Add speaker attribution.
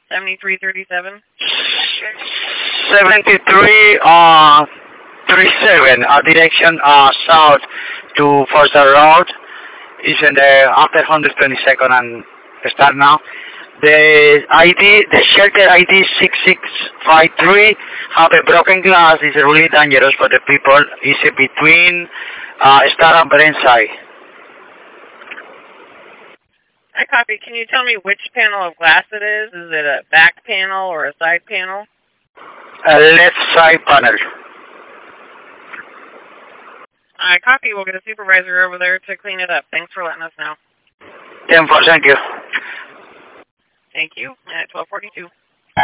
Speaker 1: 7337.
Speaker 2: 7337, direction south to Forza Road. Is in the after 122nd and start now. The ID, the shelter ID 6653, have a broken glass. Is really dangerous for the people. It's between Star and Burnside.
Speaker 1: I copy. Can you tell me which panel of glass it is? Is it a back panel or a side panel?
Speaker 2: A left side panel.
Speaker 1: I copy. We'll get a supervisor over there to clean it up. Thanks for letting us know.
Speaker 2: 10-4, thank you.
Speaker 1: Thank you. At 1242.